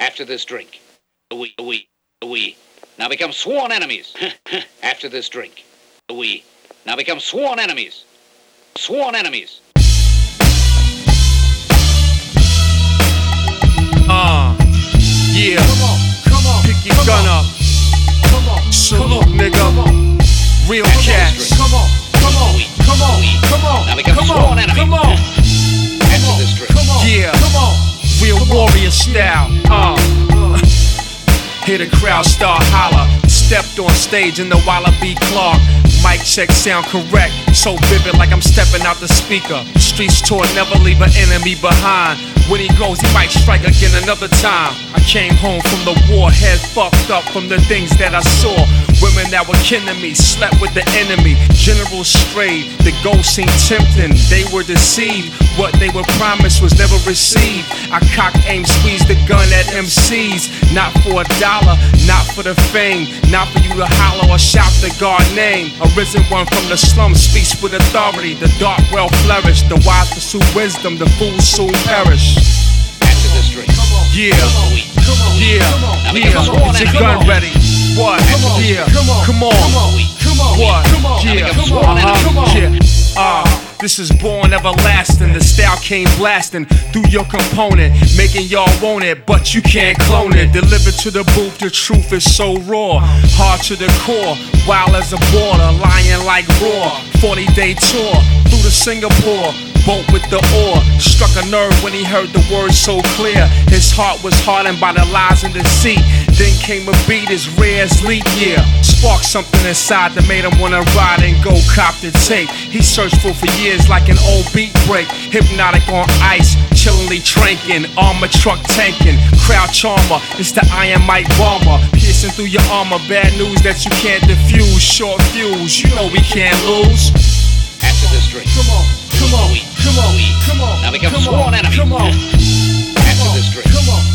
After this drink, we now become sworn enemies. After this drink, we now become sworn enemies. Sworn enemies. Yeah. Come on. Pick your gun up. Salute, nigga. Real cats. Come on. Now become sworn enemies. After this drink. Yeah. Real warrior style. Hear the crowd start holler. Stepped on stage in the Wallaby Clark. Mic check sound correct, so vivid like I'm stepping out the speaker. Streets tour, never leave an enemy behind. When he goes, he might strike again another time. I came home from the war, head fucked up from the things that I saw. Women that were kin to me, slept with the enemy. Generals strayed, the ghosts seemed tempting. They were deceived, what they were promised was never received. I cock, aim, squeeze the gun at MCs. Not for $1, not for the fame. Not for you to holler or shout the God name. A risen one from the slum speaks with authority. The dark well flourish, the wise pursue wisdom, the fools soon perish. After this drink. Yeah. Get your gun ready. What? Yeah. Come on. What? Yeah. This is born everlasting. The style came blasting through your component, making y'all want it, but you can't clone it. Delivered to the booth, the truth is so raw, hard to the core, wild as a border, lion like roar. 40-day tour through to Singapore. Boat with the oar, struck a nerve when he heard the words so clear. His heart was hardened by the lies and deceit. Then came a beat as rare as leap year. Sparked something inside that made him wanna ride and go cop the tape. He searched for years like an old beat break. Hypnotic on ice, chillingly tranking. Armor truck tanking, crowd charmer. It's the Iron Mike bomber, piercing through your armor. Bad news that you can't diffuse. Short fuse, you know we can't lose. After this drink. Come on. Now become sworn enemies. After this drink.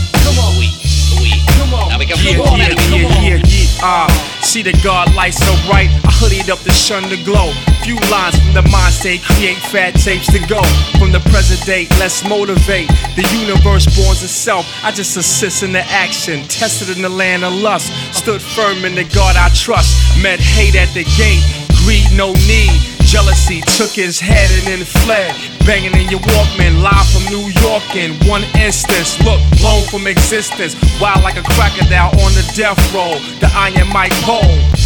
Now become sworn enemies. See the God light so bright, I hoodied up to shun the glow. Few lines from the mind state, create fat tapes to go. From the present date, let's motivate. The universe borns itself, I just assist in the action. Tested in the land of lust, stood firm in the God I trust. Met hate at the gate, greed no need. Jealousy took his head and then fled. Banging in your Walkman, live from New York in one instance. Look, blown from existence. Wild like a crocodile on the death row. The Iron Mike pole.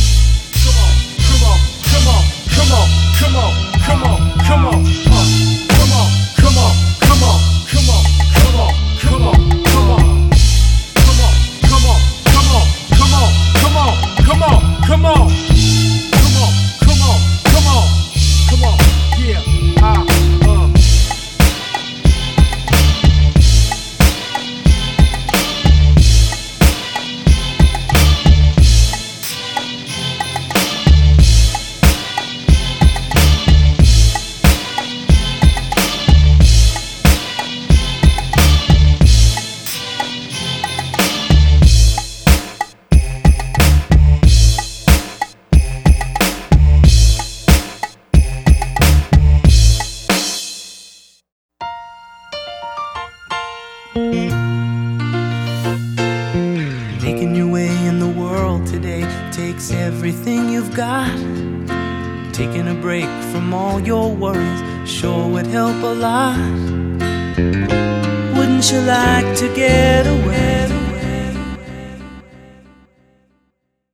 Making your way in the world today takes everything you've got. Taking a break from all your worries sure would help a lot. Wouldn't you like to get away?